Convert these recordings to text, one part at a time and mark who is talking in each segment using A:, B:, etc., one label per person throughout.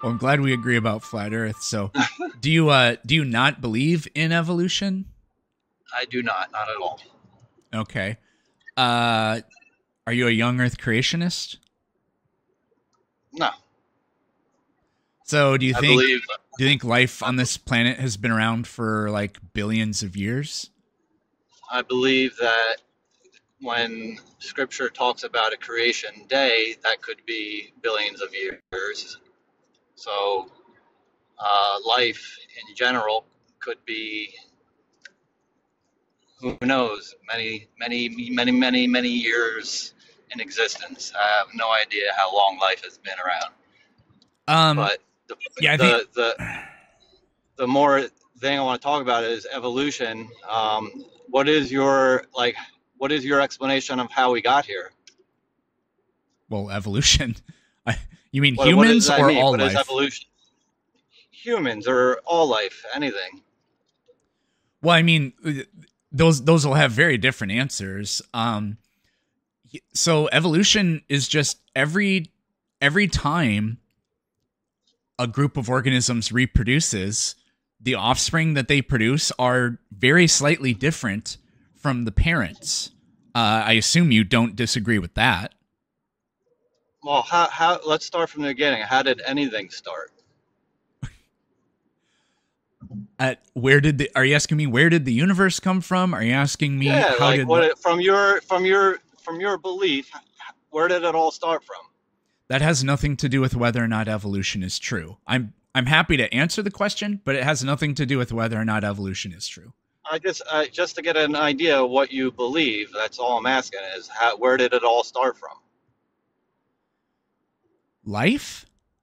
A: Well, I'm glad we agree about flat Earth. So, do you not believe in evolution?
B: I do not at all.
A: Okay. Are you a young Earth creationist?
B: No,
A: So,
B: I believe
A: do you think life on this planet has been around for like billions of years?
B: I believe that when Scripture talks about a creation day, that could be billions of years. So life in general could be, who knows, many years in existence. I have no idea how long life has been around.
A: Um,
B: But the
A: yeah, I think
B: the the, the more thing I want to talk about is evolution. What is your What is your explanation of how we got here?
A: well, evolution. You mean
B: What does
A: humans
B: that
A: or
B: mean?
A: all
B: What is
A: life?
B: evolution? Humans or all life, anything.
A: Well, I mean, those will have very different answers. So evolution is just every time a group of organisms reproduces, the offspring that they produce are very slightly different from the parents. I assume you don't disagree with that.
B: Well, how let's start from the beginning. How did anything start?
A: Are you asking me where did the universe come from? Are you asking me
B: Yeah,
A: how did
B: from your belief, where did it all start from?
A: that has nothing to do with whether or not evolution is true. I'm happy to answer the question, but it has nothing to do with whether or not evolution is true.
B: Just to get an idea of what you believe. That's all I'm asking is where did it all start from?
A: Life?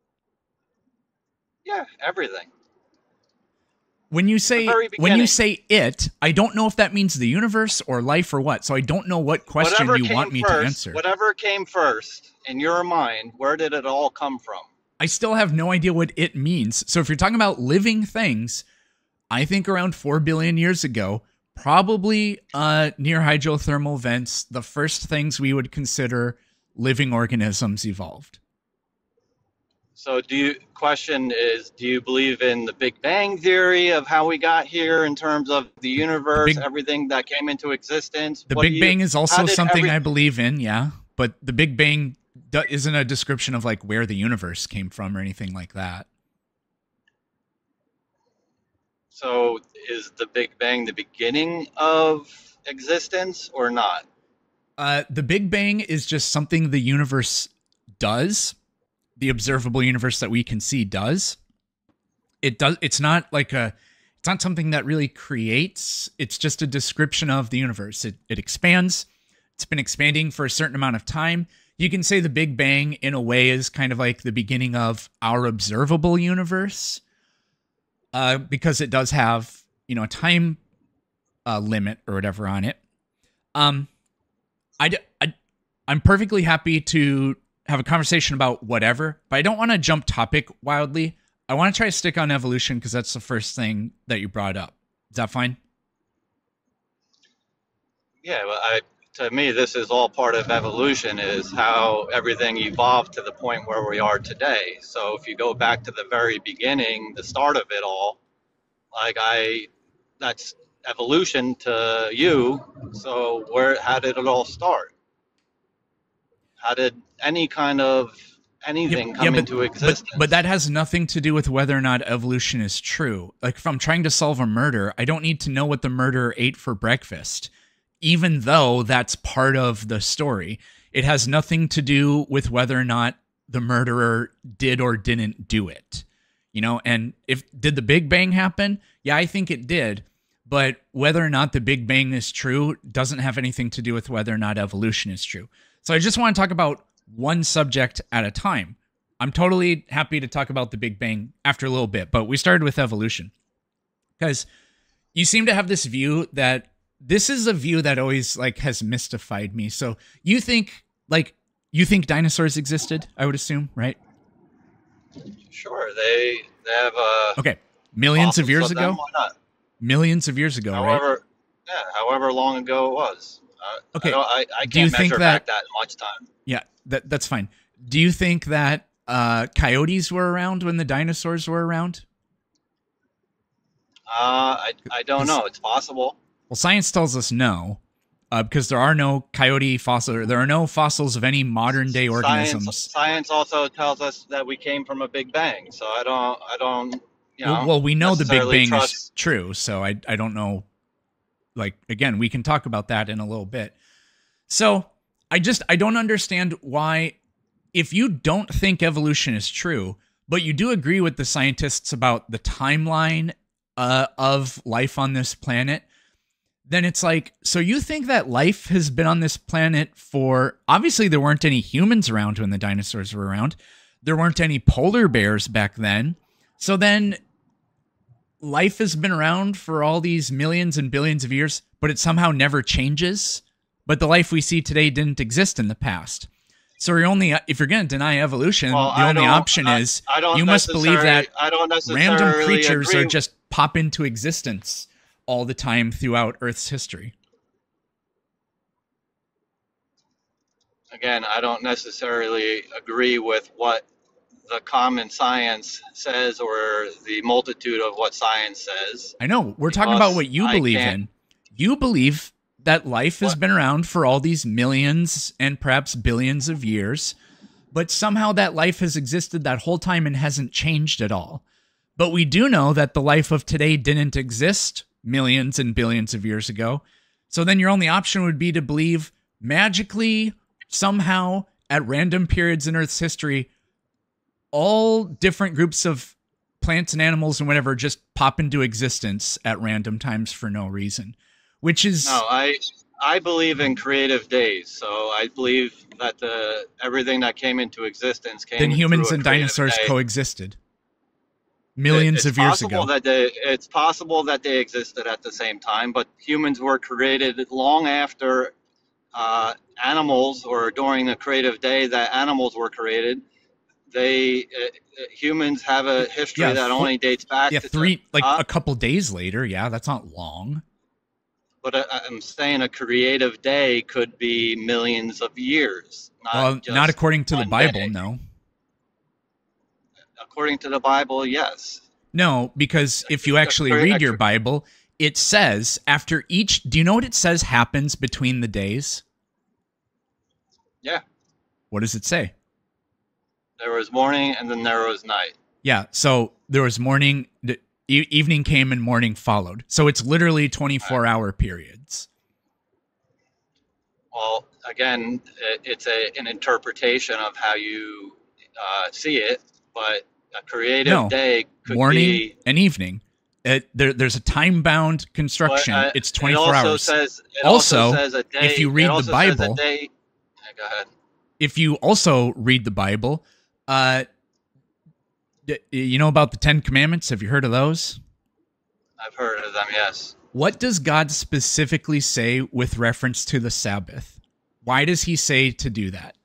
B: Yeah, everything.
A: When you
B: The
A: say
B: very
A: when you
B: beginning.
A: say it, I don't know if that means the universe or life or what. So I don't know what question
B: Whatever
A: you
B: came
A: want me to
B: first,
A: answer.
B: whatever came first in your mind, where did it all come from?
A: I still have no idea what it means. So if you're talking about living things, I think around 4 billion years ago, probably near hydrothermal vents, the first things we would consider living organisms evolved.
B: So question is, do you believe in the Big Bang theory of how we got here in terms of the
A: The
B: universe,
A: big
B: everything that came into existence?
A: the Big Bang is
B: How
A: also
B: did
A: something I believe in, yeah, but the Big Bang isn't a description of like where the universe came from or anything like that.
B: So is the Big Bang the beginning of existence or not?
A: The Big Bang is just something the universe does. The observable universe that we can see does. It does. It's not like it's not something that really creates. It's just a description of the universe. It expands. It's been expanding for a certain amount of time. You can say the Big Bang in a way is kind of like the beginning of our observable universe, because it does have, a time limit or whatever on it. I, I'm perfectly happy to have a conversation about whatever, but I don't want to jump topic wildly. I want to try to stick on evolution because that's the first thing that you brought up. Is that fine?
B: Yeah, well, to me, this is all part of evolution, is how everything evolved to the point where we are today. So if you go back to the very beginning, the start of it all, that's evolution to you. So how did it all start? How did any kind of anything come into existence?
A: But that has nothing to do with whether or not evolution is true. Like if I'm trying to solve a murder, I don't need to know what the murderer ate for breakfast, even though that's part of the story. It has nothing to do with whether or not the murderer did or didn't do it. And did the Big Bang happen? Yeah, I think it did. But whether or not the Big Bang is true doesn't have anything to do with whether or not evolution is true. So I just want to talk about one subject at a time. I'm totally happy to talk about the Big Bang after a little bit, but we started with evolution because you seem to have this view that this is a view that always has mystified me. So you think dinosaurs existed, I would assume, right?
B: Sure, they have
A: okay, millions of years ago.
B: Why not?
A: Millions of years ago, right?
B: However long ago it was.
A: Okay.
B: I can't measure back that much time.
A: Yeah, that's fine. Do you think that coyotes were around when the dinosaurs were around?
B: I don't know. It's possible.
A: Well, science tells us no, because there are no coyote fossils. There are no fossils of any modern day organisms.
B: Science also tells us that we came from a Big Bang. So I don't.
A: Well, we know the Big Bang is true. So I don't know. Like, again, we can talk about that in a little bit. So I don't understand why, if you don't think evolution is true, but you do agree with the scientists about the timeline of life on this planet, then it's like, so you think that life has been on this planet for, obviously there weren't any humans around when the dinosaurs were around. There weren't any polar bears back then. So then life has been around for all these millions and billions of years, but it somehow never changes. But the life we see today didn't exist in the past. So if you're going to deny evolution, the only option is you must believe that random creatures are just pop into existence all the time throughout Earth's history.
B: Again, I don't necessarily agree with what the common science says or the multitude of what science says.
A: I know. We're talking about what you believe in. You believe that life has been around for all these millions and perhaps billions of years, but somehow that life has existed that whole time and hasn't changed at all. But we do know that the life of today didn't exist millions and billions of years ago. So then your only option would be to believe magically, somehow, at random periods in Earth's history, all different groups of plants and animals and whatever just pop into existence at random times for no reason. Which is...
B: No, I believe in creative days. So I believe that everything that came into existence came
A: then humans
B: through a
A: and dinosaurs
B: day.
A: Coexisted millions of years ago.
B: It's possible that they existed at the same time, but humans were created long after animals, or during the creative day that animals were created. Humans have a history that only dates back to
A: a couple days later. Yeah, that's not long.
B: But I'm saying a creative day could be millions of years.
A: Not according to the Bible,
B: day.
A: No.
B: According to the Bible, yes.
A: No, because if you actually read your Bible, it says after each... Do you know what it says happens between the days?
B: Yeah.
A: What does it say?
B: There was morning and then there was night.
A: Yeah, so there was morning... Evening came and morning followed. So it's literally 24-hour periods.
B: Well, again, it's an interpretation of how you see it, but a creative day could
A: morning
B: be...
A: and evening. There's a time-bound construction. It's 24 hours.
B: It also says a day,
A: if you read the Bible...
B: Go ahead.
A: If you also read the Bible... you know about the 10 Commandments? Have you heard of those?
B: I've heard of them, yes.
A: What does God specifically say with reference to the Sabbath? Why does he say to do that?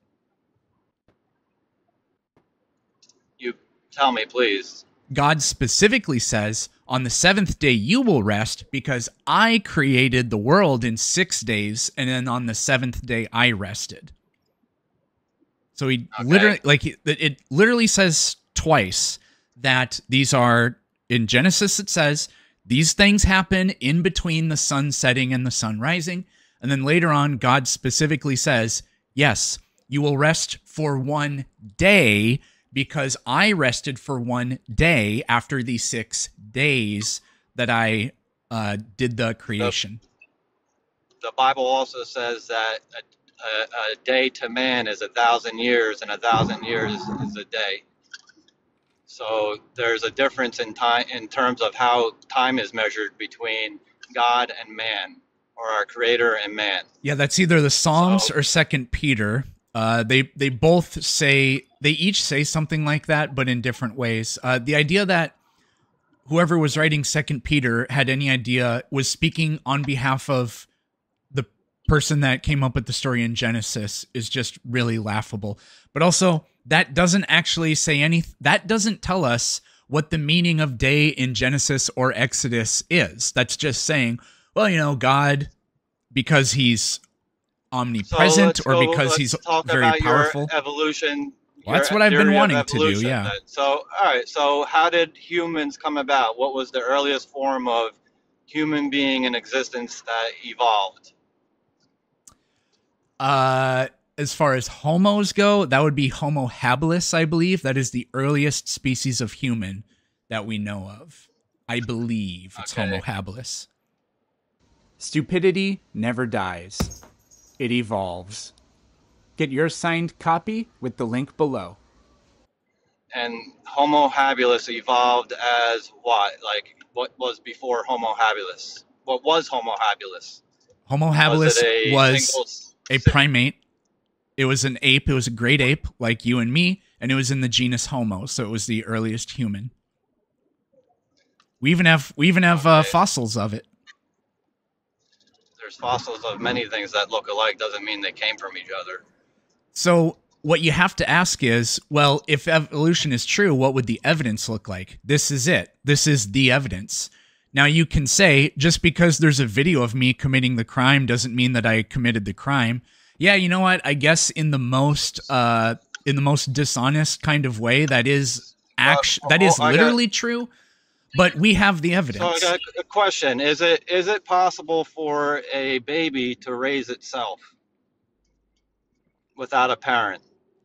B: You tell me, please.
A: God specifically says, on the seventh day you will rest because I created the world in 6 days, and then on the seventh day I rested. So he it literally says twice that these are, in Genesis it says, these things happen in between the sun setting and the sun rising. And then later on, God specifically says, yes, you will rest for 1 day because I rested for 1 day after the 6 days that I did the creation.
B: The Bible also says that a day to man is 1,000 years, and 1,000 years is a day. So there's a difference in time in terms of how time is measured between God and man, or our Creator and man.
A: Yeah, that's either the Psalms or 2 Peter. They both say, they each say something like that, but in different ways. The idea that whoever was writing 2 Peter had any idea was speaking on behalf of the person that came up with the story in Genesis is just really laughable. But also, that doesn't actually say anything. That doesn't tell us what the meaning of day in Genesis or Exodus is. That's just saying, well, you know, God, because he's omnipresent or because he's very powerful.
B: Your evolution
A: Well, that's what I've been
B: theory of
A: wanting to do,
B: evolution.
A: yeah.
B: Then. So, all right. So, how did humans come about? What was the earliest form of human being in existence that evolved?
A: As far as homos go, that would be Homo habilis, I believe. That is the earliest species of human that we know of. I believe it's
B: Okay.
A: Homo habilis.
C: Stupidity never dies. It evolves. Get your signed copy with the link below.
B: And Homo habilis evolved as what? Like, what was before Homo habilis? What was Homo habilis?
A: Homo habilis was
B: single
A: a primate. It was an ape. It was a great ape like you and me, and it was in the genus Homo, so it was the earliest human. We even have
B: Okay.
A: fossils of it.
B: There's fossils of many things that look alike. Doesn't mean they came from each other.
A: So what you have to ask is, well, if evolution is true, what would the evidence look like? This is it. This is the evidence. Now you can say, just because there's a video of me committing the crime doesn't mean that I committed the crime. Yeah, you know what? I guess in the most dishonest kind of way, that is literally true. But we have the evidence.
B: So I got a question: Is it possible for a baby to raise itself without a parent?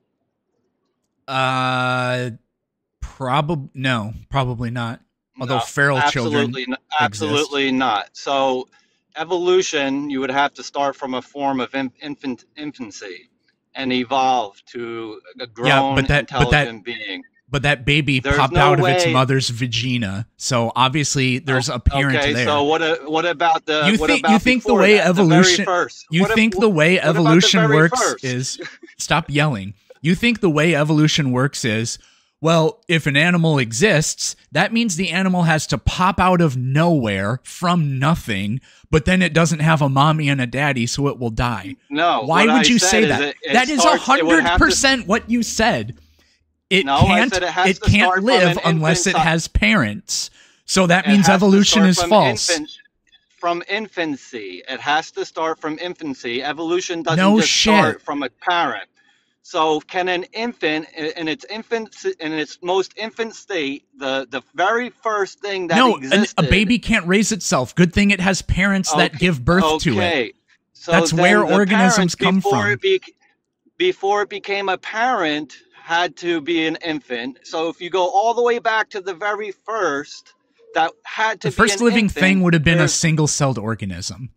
A: Probably not. Although
B: No,
A: feral children
B: absolutely not. So, evolution, you would have to start from a form of infancy and evolve to a grown, intelligent being.
A: But that baby
B: There's
A: popped
B: no
A: out of its
B: way-
A: mother's vagina, so obviously there's a parent
B: Okay,
A: there.
B: so what about the?
A: You
B: what
A: think
B: about
A: you think the
B: before
A: way
B: that,
A: evolution
B: the very first?
A: you
B: What if-
A: think the way
B: what about the
A: evolution
B: very
A: works
B: first?
A: is stop yelling. You think the way evolution works is, well, if an animal exists, that means the animal has to pop out of nowhere from nothing, but then it doesn't have a mommy and a daddy, so it will die.
B: No.
A: Why
B: what
A: would
B: I
A: you
B: said
A: say
B: is
A: that? That is
B: it would have to-
A: 100% what you said. It
B: No, I
A: can't.
B: said it has
A: It
B: to
A: can't
B: start from
A: live
B: an
A: unless it
B: infant si-
A: has parents. So that
B: It
A: means
B: has to
A: evolution
B: start
A: is
B: from
A: false.
B: From infancy. It has to start from infancy. Evolution doesn't
A: No
B: just
A: shit.
B: start from a parent. So can an infant in its most infant state, the very first thing that
A: No,
B: existed,
A: a baby can't raise itself. Good thing it has parents that give birth to it.
B: Okay. So
A: That's
B: then
A: where
B: the
A: organisms
B: parent,
A: come from.
B: Before it became a parent, had to be an infant. So if you go all the way back to the very first, that had to
A: The first
B: be an
A: living
B: infant,
A: thing would have been a
B: there's-
A: single-celled organism.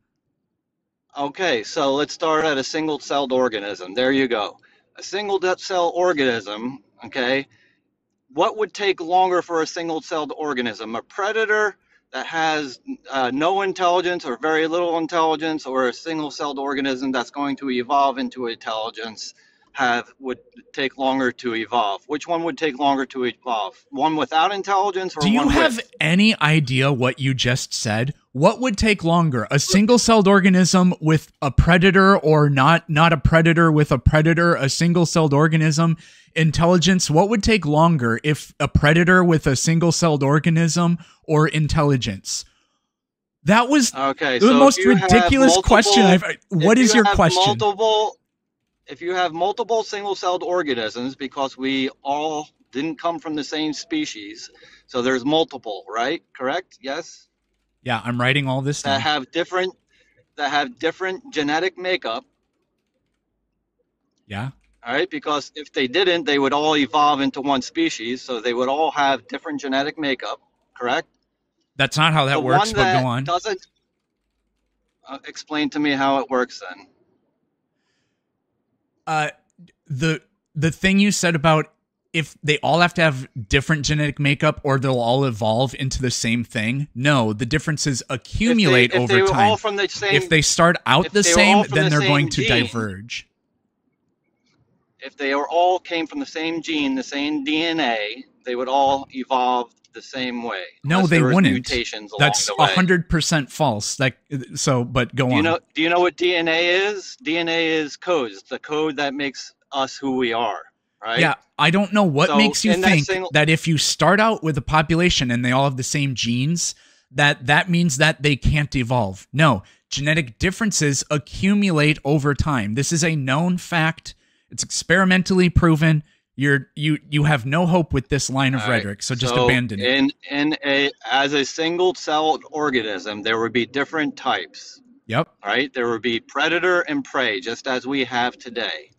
B: Okay, so let's start at a single-celled organism. There you go. A single-cell organism, okay? What would take longer for a single-celled organism? A predator that has no intelligence or very little intelligence, or a single-celled organism that's going to evolve into intelligence would take longer to evolve? Which one would take longer to evolve? One without intelligence or
A: Do you
B: one
A: have
B: with?
A: any idea what you just said? What would take longer? A single-celled organism with a predator, or not a predator with a predator, a single-celled organism? Intelligence, what would take longer, if a predator with a single-celled organism or intelligence? That was
B: Okay,
A: the
B: so
A: most
B: if you have
A: ridiculous question
B: multiple-
A: What
B: if
A: is
B: you
A: your
B: have
A: question?
B: If you have multiple single-celled organisms, because we all didn't come from the same species, so there's multiple, right? Correct? Yes?
A: Yeah, I'm writing all this
B: That
A: down.
B: have different genetic makeup,
A: Yeah.
B: all right? Because if they didn't, they would all evolve into one species, so they would all have different genetic makeup, correct?
A: That's not how that
B: The
A: works,
B: one
A: but
B: that
A: go on.
B: doesn't explain to me how it works then.
A: The thing you said about if they all have to have different genetic makeup or they'll all evolve into the same thing. No, the differences accumulate
B: if they
A: over
B: were
A: time.
B: all from the same,
A: If they start out
B: if
A: the
B: they were
A: same,
B: all from
A: then
B: the
A: they're
B: same
A: going to
B: gene.
A: diverge.
B: if they were all came from the same gene, the same DNA, they would all evolve the same way.
A: No,
B: unless
A: they
B: there was
A: wouldn't.
B: Mutations along
A: That's
B: the way.
A: 100% false. But go on.
B: Do you know what DNA is? DNA is codes. It's the code that makes us who we are, right?
A: Yeah, I don't know what
B: So,
A: makes you
B: in that
A: think
B: single-
A: that if you start out with a population and they all have the same genes, that means that they can't evolve. No, genetic differences accumulate over time. This is a known fact. It's experimentally proven. You have no hope with this line of
B: All right.
A: rhetoric, so just abandon it.
B: As a single-celled organism, there would be different types.
A: Yep.
B: Right? There would be predator and prey, just as we have today.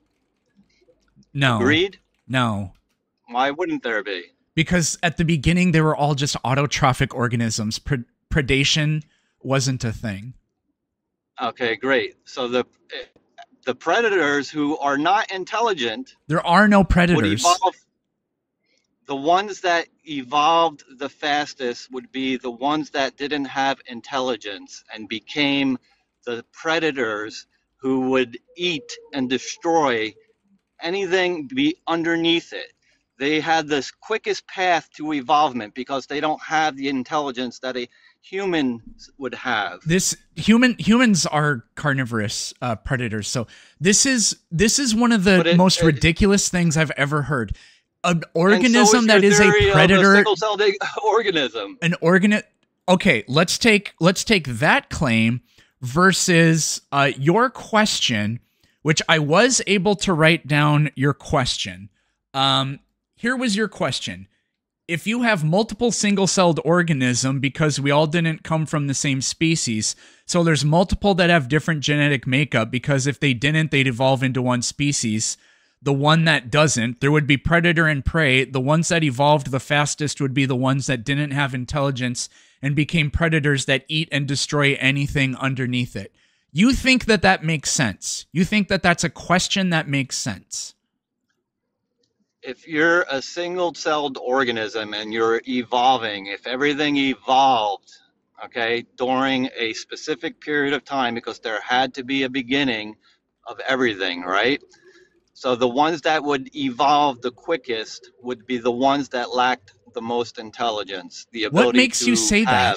A: No.
B: Agreed?
A: No.
B: Why wouldn't there be?
A: Because at the beginning they were all just autotrophic organisms. Predation wasn't a thing.
B: Okay, great. So the predators who are not intelligent,
A: there are no
B: would
A: predators.
B: evolve. The ones that evolved the fastest would be the ones that didn't have intelligence and became the predators who would eat and destroy anything be underneath it. They had this quickest path to evolvement because they don't have the intelligence that a human would have.
A: Humans are carnivorous predators. So this is one of the most ridiculous things I've ever heard. An organism that is a predator,
B: single-celled organism.
A: Okay, let's take that claim versus your question, which I was able to write down your question. Here was your question. If you have multiple single-celled organism, because we all didn't come from the same species, so there's multiple that have different genetic makeup, because if they didn't, they'd evolve into one species. The one that doesn't, there would be predator and prey. The ones that evolved the fastest would be the ones that didn't have intelligence and became predators that eat and destroy anything underneath it. You think that makes sense? You think that that's a question that makes sense?
B: If you're a single-celled organism and you're evolving, if everything evolved, okay, during a specific period of time, because there had to be a beginning of everything, right? So the ones that would evolve the quickest would be the ones that lacked the most intelligence, the ability
A: What makes you say that?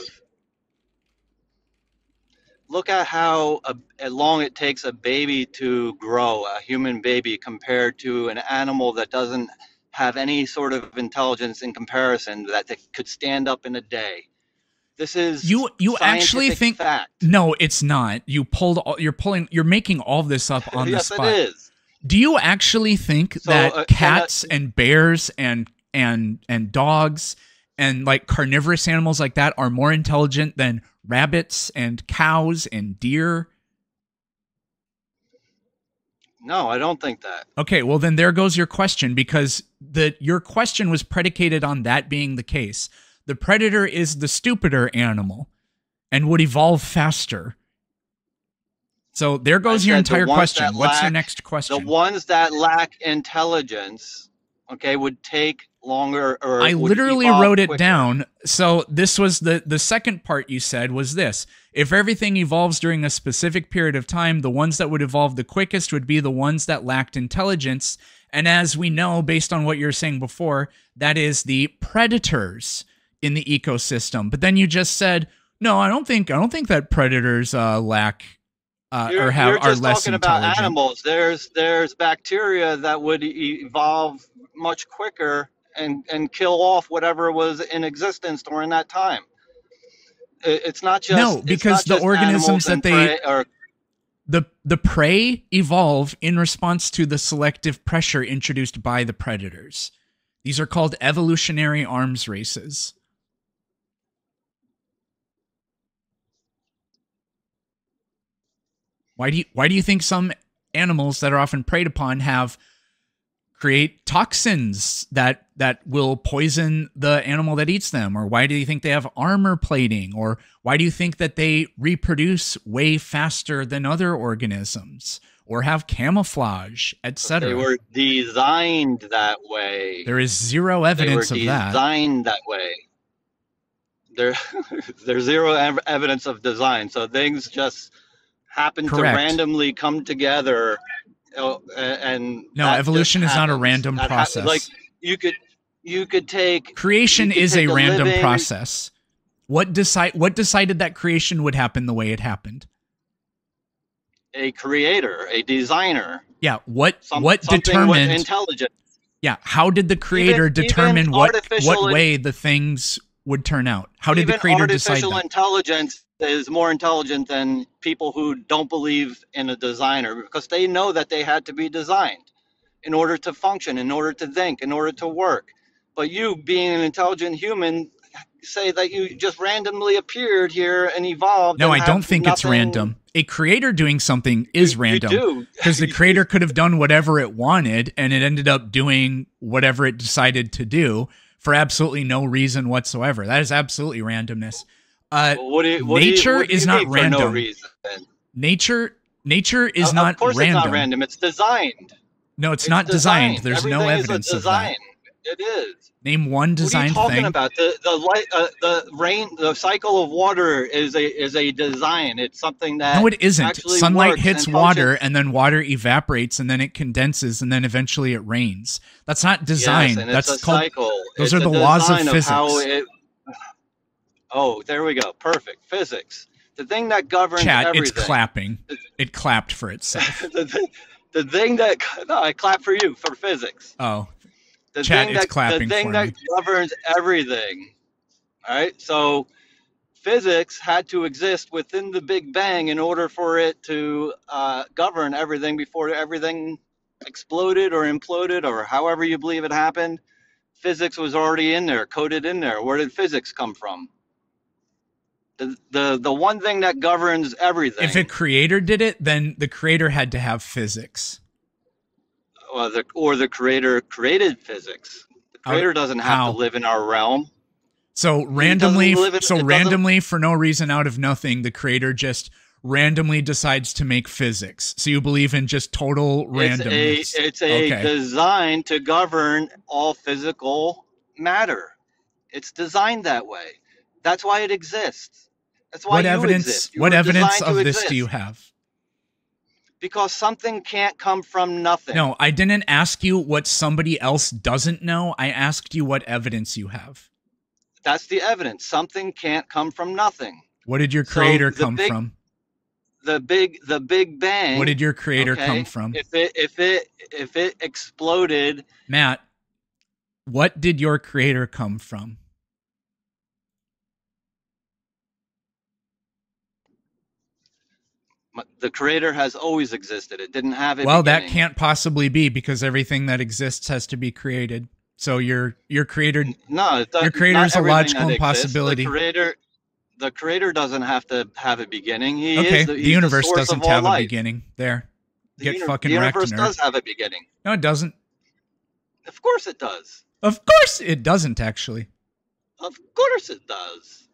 B: Look at how long it takes a baby to grow, a human baby, compared to an animal that doesn't have any sort of intelligence in comparison, that they could stand up in a day. This is
A: you actually think
B: fact.
A: No, it's not. You're making all this up on the spot.
B: Yes, it is.
A: Do you actually think that cats and bears and dogs and like carnivorous animals like that are more intelligent than rabbits and cows and deer?
B: No, I don't think that.
A: Okay, well then there goes your question, because your question was predicated on that being the case. The predator is the stupider animal and would evolve faster. So there goes your entire question. What's your next question?
B: The ones that lack intelligence, okay, would take longer, or
A: I literally wrote it down. So this was the second part you said was this. If everything evolves during a specific period of time, the ones that would evolve the quickest would be the ones that lacked intelligence. And as we know, based on what you were saying before, that is the predators in the ecosystem. But then you just said, no, I don't think that predators lack or have
B: you're
A: are
B: just
A: less
B: talking
A: intelligent.
B: About animals. There's bacteria that would evolve much quicker and kill off whatever was in existence during that time. It's not just
A: no, because the organisms that the prey evolve in response to the selective pressure introduced by the predators. These are called evolutionary arms races. Why do you think some animals that are often preyed upon create toxins that will poison the animal that eats them? Or why do you think they have armor plating? Or why do you think that they reproduce way faster than other organisms? Or have camouflage, etc.?
B: They were designed that way.
A: There is zero evidence of that.
B: They were designed that way. There's zero evidence of design. So things just happen to randomly come together, and
A: no, evolution is not a random process.
B: Like you could take
A: creation is a random process. What decided that creation would happen the way it happened?
B: A creator, a designer.
A: Yeah, what determined
B: intelligence?
A: Yeah, how did the creator determine what way the things would turn out? How did the creator decide that?
B: Artificial intelligence is more intelligent than people who don't believe in a designer, because they know that they had to be designed. in order to function, in order to think, in order to work. But you, being an intelligent human, say that you just randomly appeared here and evolved.
A: No,
B: and
A: I don't
B: have
A: think it's
B: nothing-
A: random. A creator doing something is
B: You
A: random.
B: do.
A: Because the creator could have done whatever it wanted, and it ended up doing whatever it decided to do for absolutely no reason whatsoever. That is absolutely randomness. Nature is not
B: mean for no
A: random.
B: reason?
A: Nature is not
B: Of course
A: random.
B: it's not random. It's designed.
A: No, it's not designed. There's
B: Everything
A: no
B: is a
A: evidence of
B: design.
A: that.
B: It is.
A: Name one
B: What are you
A: designed
B: talking
A: thing.
B: about? The cycle of water is a design. It's something that
A: No, it isn't.
B: actually
A: Sunlight
B: works
A: hits
B: and
A: water,
B: functions.
A: and then water evaporates, and then it condenses, and then eventually it rains. That's not design.
B: Yes, and
A: That's
B: it's a
A: called.
B: cycle.
A: Those
B: It's
A: are
B: a
A: the laws of
B: design how
A: physics.
B: Oh, there we go. Perfect. Physics. The thing that governs
A: Chat,
B: everything.
A: it's clapping. It clapped for itself.
B: the thing that no, I clap for you for physics.
A: Oh,
B: The
A: Chat,
B: thing
A: it's
B: that
A: clapping
B: the thing
A: for
B: that
A: me.
B: governs everything. All right. So physics had to exist within the Big Bang in order for it to govern everything before everything exploded or imploded or however you believe it happened. Physics was already in there, coded in there. Where did physics come from? The one thing that governs everything.
A: if a creator did it, then the creator had to have physics.
B: Or the creator created physics. The creator doesn't have
A: how?
B: to live in our realm.
A: So randomly,
B: live in- it doesn't-
A: randomly, for no reason, out of nothing, the creator just randomly decides to make physics. So you believe in just total randomness.
B: It's a
A: Okay.
B: design to govern all physical matter. It's designed that way. That's why it exists. That's why
A: What
B: you
A: evidence?
B: exist. You
A: What
B: were
A: evidence
B: designed to
A: of this
B: exist.
A: do you have?
B: Because something can't come from nothing.
A: No, I didn't ask you what somebody else doesn't know. I asked you what evidence you have.
B: That's the evidence. Something can't come from nothing.
A: What did your
B: So
A: creator
B: the
A: come
B: big-
A: from?
B: The Big Bang.
A: What did your creator
B: okay,
A: come from?
B: If it exploded,
A: Matt, what did your creator come from?
B: the creator has always existed. It didn't have a
A: Well, that
B: beginning.
A: can't possibly be because everything that exists has to be created. So your creator,
B: No, it does,
A: your creator
B: not
A: is a
B: everything
A: logical
B: that exists.
A: impossibility.
B: The creator doesn't have to have a beginning. He
A: Okay,
B: is
A: the
B: he's
A: universe
B: source
A: doesn't
B: of all
A: have a
B: life.
A: beginning. There, get
B: The
A: fucking wrecked,
B: universe
A: nerd.
B: does have a beginning.
A: No, it doesn't.
B: Of course it does.
A: Of course, it doesn't. Actually,
B: Of course it does.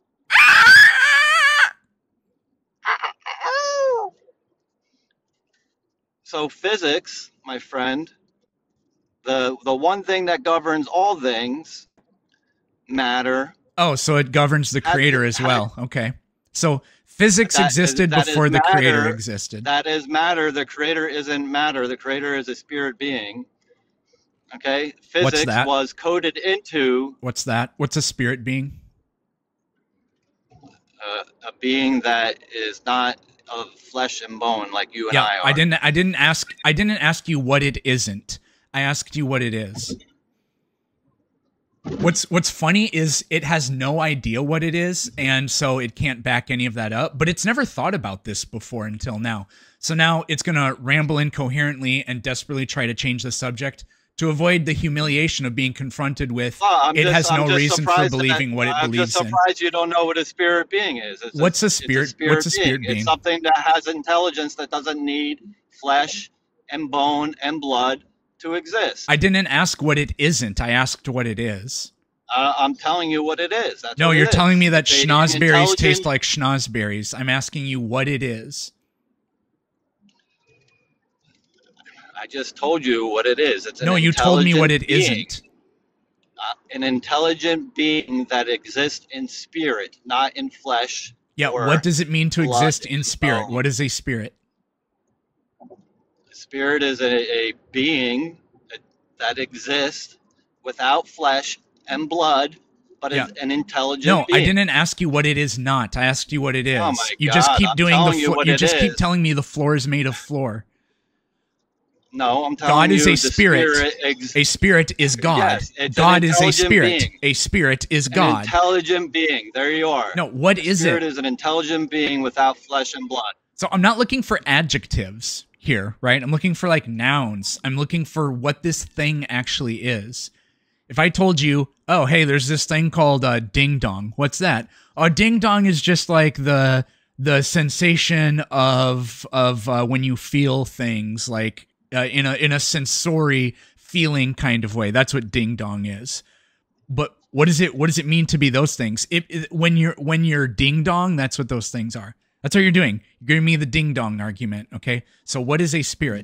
B: So physics, my friend, the one thing that governs all things, matter.
A: oh, so it governs the creator as well. Okay, so physics
B: That is-
A: existed
B: that is
A: before the creator
B: matter.
A: existed.
B: That is matter. The creator isn't matter. The creator is a spirit being. Okay? Physics
A: that?
B: was coded into
A: What's that? What's a spirit being?
B: a being that is not of flesh and bone like you and
A: Yeah,
B: I are.
A: I didn't ask you what it isn't. I asked you what it is. What's funny is it has no idea what it is, and so it can't back any of that up, but it's never thought about this before until now. So now it's gonna ramble incoherently and desperately try to change the subject to avoid the humiliation of being confronted with
B: Well,
A: it has no
B: I'm just
A: reason for
B: surprised
A: believing
B: that-
A: what it
B: I'm
A: believes
B: just
A: in.
B: surprised you don't know what a spirit being is.
A: What's a spirit- what's a spirit being?
B: It's something that has intelligence that doesn't need flesh and bone and blood to exist.
A: I didn't ask what it isn't. I asked what it is.
B: I'm telling you what it is. That's
A: No,
B: what it
A: you're
B: is.
A: telling me that
B: It's a
A: schnozberries taste
B: intelligent-
A: like schnozberries. I'm asking you what it is.
B: I just told you what it is. It's an
A: No, you told me what it
B: intelligent being.
A: isn't.
B: An intelligent being that exists in spirit, not in flesh.
A: Yeah,
B: or
A: what does it mean to
B: blood
A: exist in
B: and
A: spirit?
B: bone.
A: What is a spirit?
B: Spirit is a being that exists without flesh and blood, but
A: Yeah.
B: is an intelligent
A: No,
B: being.
A: I didn't ask you what it is not. I asked you what it is.
B: Oh my
A: You just
B: God,
A: keep
B: I'm
A: doing the
B: telling you
A: floor.
B: what
A: You
B: it
A: just keep
B: is.
A: telling me the floor is made of floor.
B: No, I'm telling
A: God
B: you
A: is a
B: the
A: spirit. A spirit is God.
B: Yes, it's an
A: God is a
B: intelligent
A: spirit.
B: being.
A: A spirit is
B: An
A: God.
B: intelligent being. There you are.
A: No, what is
B: Spirit
A: it?
B: is an intelligent being without flesh and blood.
A: So I'm not looking for adjectives. here, right? I'm looking for like nouns. I'm looking for what this thing actually is. If I told you, oh, hey, there's this thing called ding dong. What's that? Ding dong is just like the sensation of when you feel things, like in a sensory feeling kind of way. That's what ding dong is. But what does it mean to be those things? When you're ding dong, that's what those things are. That's what you're doing. You're giving me the ding dong argument, okay? So what is a spirit?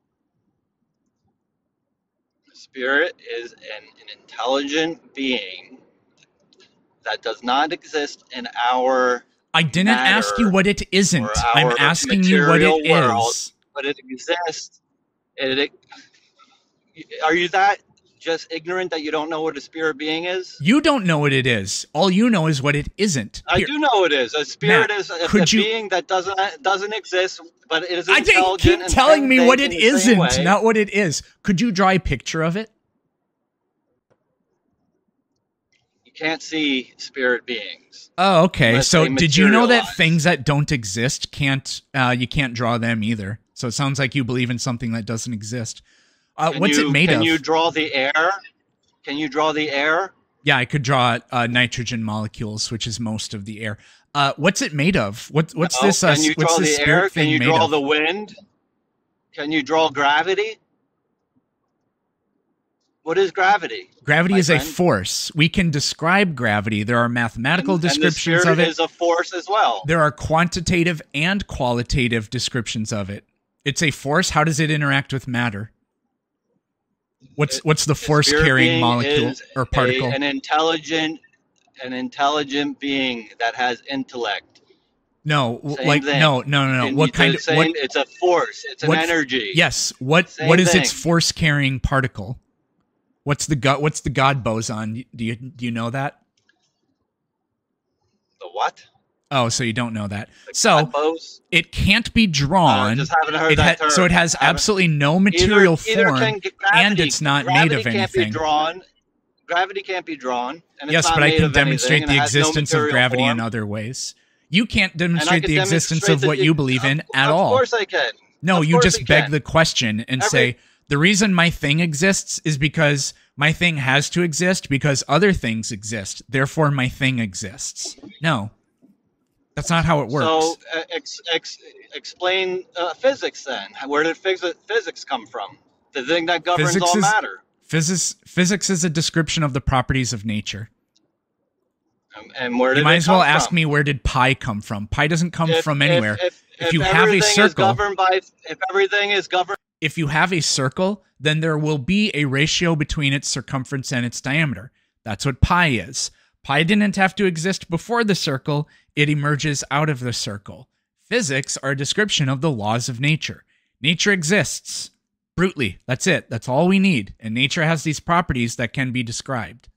B: Spirit is an intelligent being that does not exist in our
A: I didn't ask you what it isn't. I'm asking you what it
B: world,
A: is.
B: But it exists. Are you that just ignorant that you don't know what a spirit being is?
A: You don't know what it is. All you know is what it isn't.
B: I do know what it is. A spirit
A: Matt,
B: is a being that doesn't exist, but it is
A: I
B: intelligent.
A: keep
B: and
A: telling me what it
B: in the same
A: isn't,
B: way.
A: not what it is. Could you draw a picture of it?
B: You can't see spirit beings.
A: Oh, okay.
B: Unless
A: So
B: they
A: did you know that
B: materialize.
A: things that don't exist you can't draw them either? So it sounds like you believe in something that doesn't exist. What's it made of?
B: Can you draw the air? Can you draw the air?
A: Yeah, I could draw nitrogen molecules, which is most of the air. What's it made of? What's this?
B: Can you
A: What's
B: draw
A: this
B: the
A: spirit
B: air?
A: thing
B: Can you
A: made
B: draw
A: of?
B: the wind? Can you draw gravity? What is gravity?
A: Gravity
B: my
A: is a
B: friend?
A: force. We can describe gravity. There are mathematical descriptions
B: and the
A: of
B: spirit
A: it.
B: is a force as well.
A: There are quantitative and qualitative descriptions of it. It's a force. How does it interact with matter? What's the force
B: Spirit
A: carrying
B: being
A: molecule
B: is
A: or particle?
B: an intelligent being that has intellect.
A: No,
B: Same
A: like
B: thing.
A: no.
B: And
A: What kind of what?
B: It's a force. It's an
A: what-
B: energy.
A: Yes. What
B: Same
A: is its
B: thing.
A: force carrying particle? What's the God boson? Do you know that?
B: The what?
A: Oh, so you don't know that.
B: The
A: So
B: Bose?
A: it can't be drawn.
B: Just haven't heard that term.
A: So it has
B: Haven't-
A: absolutely no material
B: Either
A: form,
B: can
A: and it's not made of
B: gravity can't
A: anything.
B: be drawn. Gravity can't be drawn. And
A: Yes,
B: it's not
A: but I
B: made
A: can
B: of
A: demonstrate
B: anything,
A: the
B: and it has no
A: existence of
B: material
A: gravity in
B: form.
A: other ways. You can't demonstrate the
B: can
A: existence
B: demonstrate
A: of
B: that
A: what you believe in at
B: Of
A: all.
B: course I can.
A: No,
B: Of
A: you
B: course
A: just
B: I
A: beg
B: can.
A: the question and say, the reason my thing exists is because my thing has to exist because other things exist. Therefore, my thing exists. No, that's not how it works.
B: So explain physics then. Where did physics come from? The thing that governs
A: Physics
B: all
A: is-
B: matter.
A: Physics is a description of the properties of nature.
B: And where did
A: You might
B: it
A: as well
B: come
A: ask
B: from?
A: me, where did pi come from? Pi doesn't come from anywhere. If you have a
B: everything is
A: circle,
B: governed by, if everything is governed,
A: if you have a circle, then there will be a ratio between its circumference and its diameter. That's what pi is. Pi didn't have to exist before the circle. It emerges out of the circle. Physics are a description of the laws of nature. Nature exists. Brutally. That's it. That's all we need. And nature has these properties that can be described.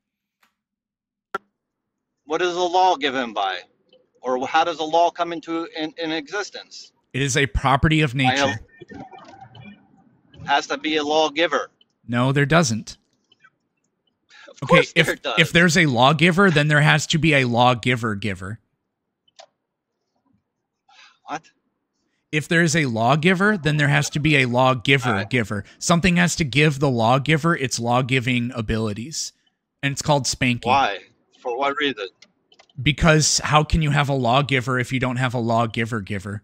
B: what is a law given by? Or how does a law come into in existence?
A: It is a property of nature.
B: Has to be a lawgiver.
A: No, there doesn't.
B: Of
A: Okay,
B: course there does.
A: if there's a lawgiver, then there has to be a lawgiver-giver.
B: What?
A: If there's a lawgiver, then there has to be a lawgiver-giver. Something has to give the lawgiver its law-giving abilities. And it's called spanking.
B: Why? For what reason?
A: Because how can you have a lawgiver if you don't have a lawgiver-giver?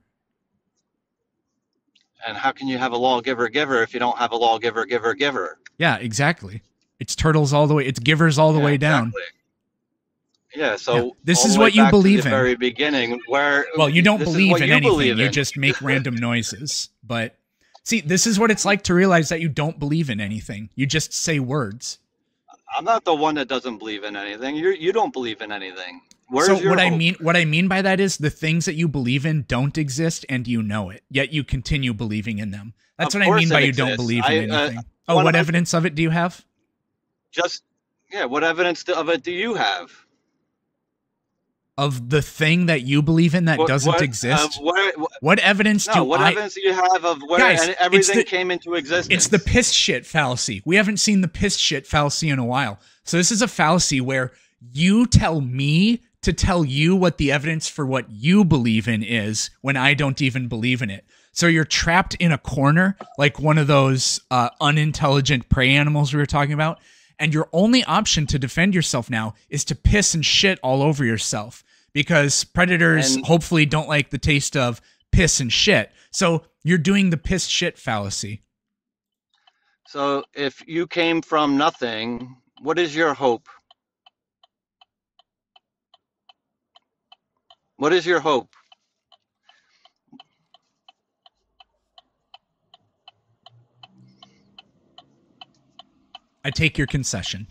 B: And how can you have a lawgiver-giver if you don't have a lawgiver-giver-giver?
A: Yeah, exactly. It's turtles all the way. It's givers all the way down.
B: Exactly. Yeah, so
A: Yeah. This
B: all
A: is
B: the way
A: what you
B: back to
A: believe
B: the
A: in.
B: very beginning, where
A: Well, you don't
B: this is
A: believe
B: what
A: in
B: you
A: anything.
B: believe
A: You
B: in.
A: just make random noises. But see, this is what it's like to realize that you don't believe in anything. You just say words.
B: I'm not the one that doesn't believe in anything. You don't believe in anything. Where's
A: So
B: your
A: what
B: hope?
A: what I mean by that is the things that you believe in don't exist and you know it, yet you continue believing in them. That's
B: Of
A: what I
B: course
A: mean by
B: it
A: you don't
B: exists.
A: believe in anything. Oh,
B: when
A: what
B: I-
A: evidence of it do you have?
B: What evidence of it do you have?
A: Of the thing that you believe in that doesn't exist? What evidence do
B: what
A: I...
B: evidence do you have of where
A: Guys,
B: everything
A: it's
B: came into existence?
A: It's the piss shit fallacy. We haven't seen the piss shit fallacy in a while. So this is a fallacy where you tell me to tell you what the evidence for what you believe in is when I don't even believe in it. So you're trapped in a corner like one of those unintelligent prey animals we were talking about. And your only option to defend yourself now is to piss and shit all over yourself, because predators hopefully don't like the taste of piss and shit. So you're doing the piss shit fallacy.
B: So if you came from nothing, what is your hope? What is your hope?
A: I take your concession.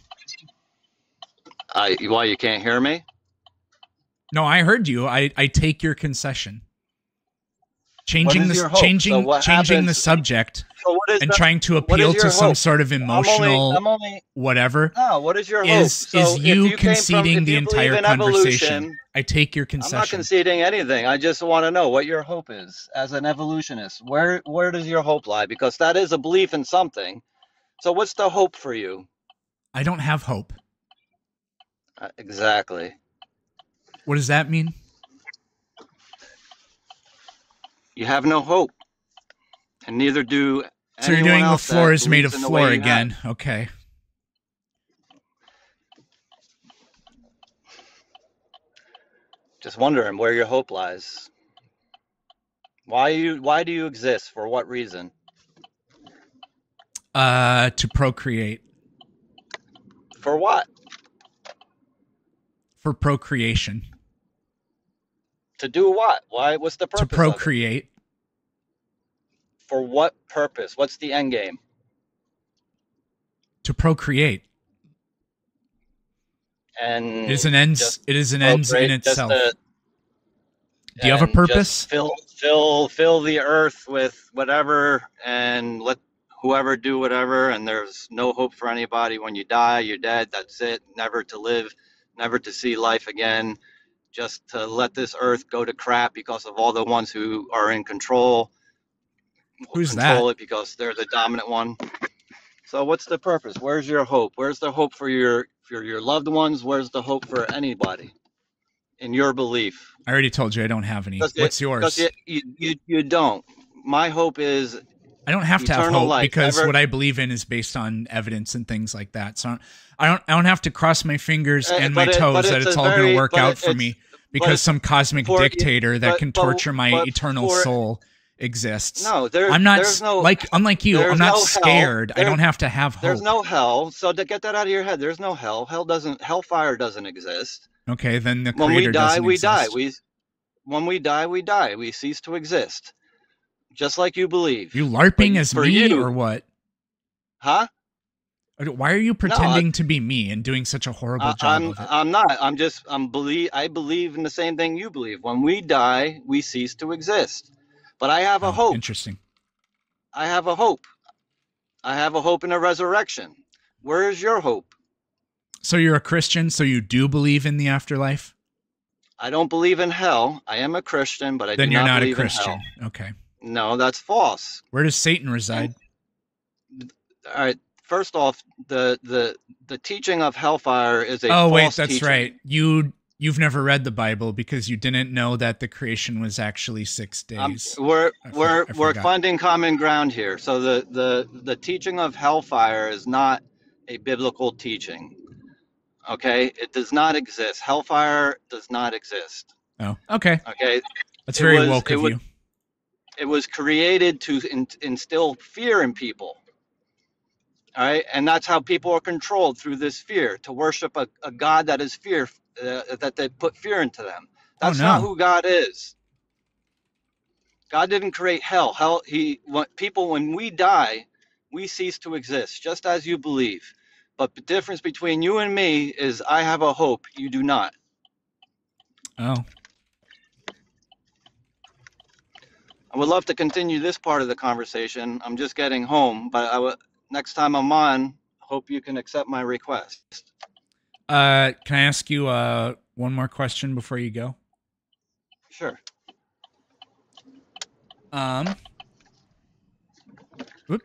B: Why, you can't hear me?
A: No, I heard you. I take your concession. Changing the subject and trying to appeal to some sort of emotional whatever.
B: No, what is your hope?
A: Is you conceding the entire conversation. I take your concession.
B: I'm not conceding anything. I just want to know what your hope is as an evolutionist. Where does your hope lie? Because that is a belief in something. So what's the hope for you?
A: I don't have hope.
B: Exactly.
A: What does that mean?
B: You have no hope, and neither do
A: so you're doing the floor is made of floor again. Okay.
B: Just wondering where your hope lies. Why do you exist? For what reason?
A: To procreate.
B: For what?
A: For procreation.
B: To do what? Why? What's the purpose?
A: To procreate.
B: For what purpose? What's the end game?
A: To procreate.
B: And
A: it is an end in itself. Do you have a purpose?
B: Just fill the earth with whatever, and let whoever do whatever. And there's no hope for anybody. When you die, you're dead. That's it. Never to live, never to see life again. Just to let this earth go to crap because of all the ones who are in control.
A: Who's
B: control
A: that?
B: It because they're the dominant one. So what's the purpose? Where's your hope? Where's the hope for your loved ones? Where's the hope for anybody in your belief?
A: I already told you I don't have any. What's yours?
B: You don't. My hope is
A: I don't have to have hope
B: life.
A: because what I believe in is based on evidence and things like that. So I don't have to cross my fingers and my toes that it's all going to work out for me because some cosmic dictator that can torture my eternal soul exists.
B: No,
A: unlike you, I'm not scared. I don't have to have hope.
B: There's no hell. So to get that out of your head, there's no hell. Hellfire doesn't exist.
A: Okay, then the creator doesn't exist.
B: When we die, we die. We cease to exist. Just like you believe.
A: You LARPing as me or what?
B: Huh?
A: Why are you pretending to be me and doing such a horrible job of it?
B: I'm not. I believe in the same thing you believe. When we die, we cease to exist. But I have a hope.
A: Interesting.
B: I have a hope. I have a hope in a resurrection. Where is your hope?
A: So you're a Christian, so you do believe in the afterlife?
B: I don't believe in hell. I am a Christian, but I do not believe in hell. Then you're not a Christian.
A: Okay.
B: No, that's false.
A: Where does Satan reside?
B: All right. First off, the teaching of hellfire is a
A: false
B: false
A: that's
B: teaching.
A: Right. You've never read the Bible because you didn't know that the creation was actually 6 days.
B: We're finding common ground here. So the teaching of hellfire is not a biblical teaching. Okay, it does not exist. Hellfire does not exist.
A: Oh, okay.
B: Okay,
A: that's very woke of you.
B: It was created to instill fear in people. All right, and that's how people are controlled, through this fear, to worship a God that is fear, that they put fear into them. That's not who God is. God didn't create hell. When we die, we cease to exist, just as you believe. But the difference between you and me is I have a hope, you do not.
A: Oh.
B: I would love to continue this part of the conversation. I'm just getting home, but next time I'm on, hope you can accept my request.
A: Can I ask you one more question before you go?
B: Sure.
A: Whoop.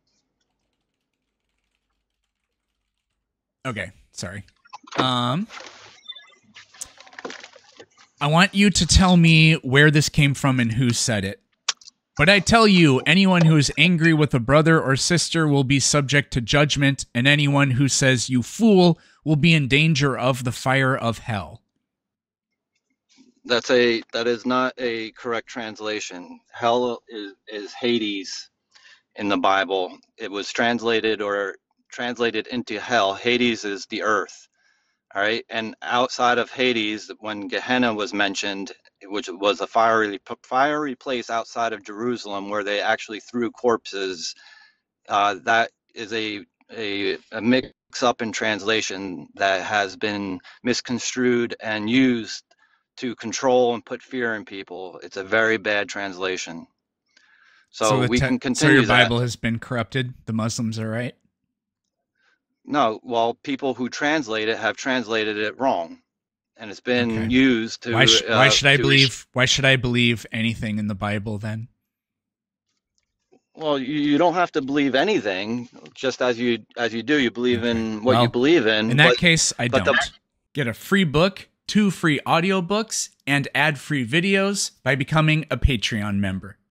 A: Okay, sorry. I want you to tell me where this came from and who said it. But I tell you, anyone who is angry with a brother or sister will be subject to judgment, and anyone who says, "You fool," will be in danger of the fire of hell.
B: That is not a correct translation. Hell is Hades in the Bible. It was translated into hell. Hades is the earth. All right. And outside of Hades, when Gehenna was mentioned, which was a fiery place outside of Jerusalem where they actually threw corpses, that is a mix up in translation that has been misconstrued and used to control and put fear in people. It's a very bad translation. So we can continue.
A: So your Bible has been corrupted. The Muslims are right.
B: No, well, people who translate it have translated it wrong, and it's been used to.
A: Why should I believe? Why should I believe anything in the Bible then?
B: Well, you don't have to believe anything. Just as you do, you believe in what you believe in.
A: In that case, I don't. Get a free book, 2 free audiobooks, and ad-free videos by becoming a Patreon member.